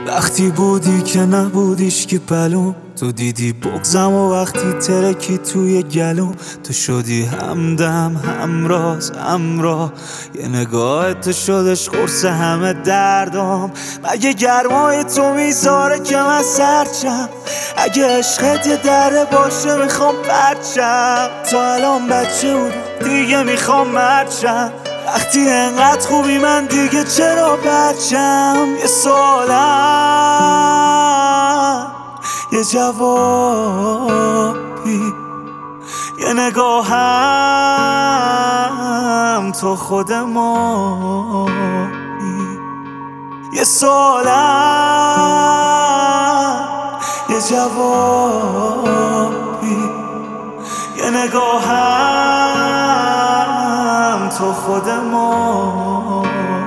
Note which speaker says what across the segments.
Speaker 1: وقتی بودی که نبودیش که پلوم، تو دیدی بغزم و وقتی ترکی توی گلوم، تو شدی همدم همراز همراه، یه نگاه تو شدش قرص همه دردام. مگه گرمای تو میذاره که من سرچم؟ اگه عشقت یه دره باشه میخوام پرچم. تو الان بچه بود دیگه میخوام مرچم. وقتی انقدر خوبی من دیگه چرا بچم؟ یه سوالم، یه جوابی، یه نگاهم، تو خود مایی. یه سوالم، یه جوابی، یه نگاهم، تو خود مایی.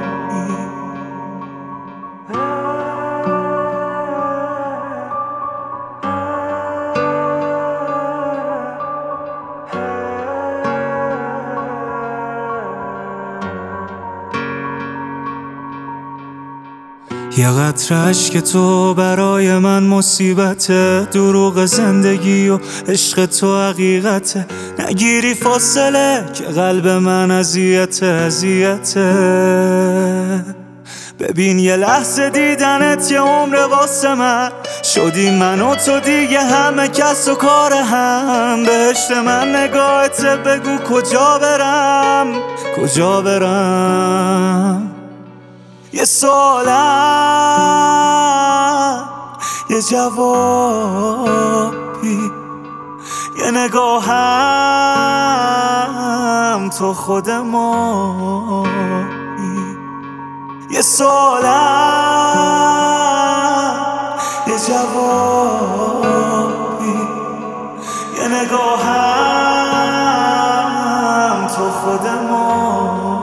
Speaker 1: یه قطره اشک تو برای من مصیبته، دروغ زندگی و عشق تو حقیقته. نگیری فاصله که قلب من اذیته. ببین یه لحظه دیدنت یه عمر واسه من، شدی من و تو دیگه همه کس و کار هم. بهشت من نگاهته، بگو کجا برم. یه سوالم، یه جوابی، یه نگاهم، تو خود مایی. یه سوالم، یه جوابی، یه نگاهم، تو خود مایی.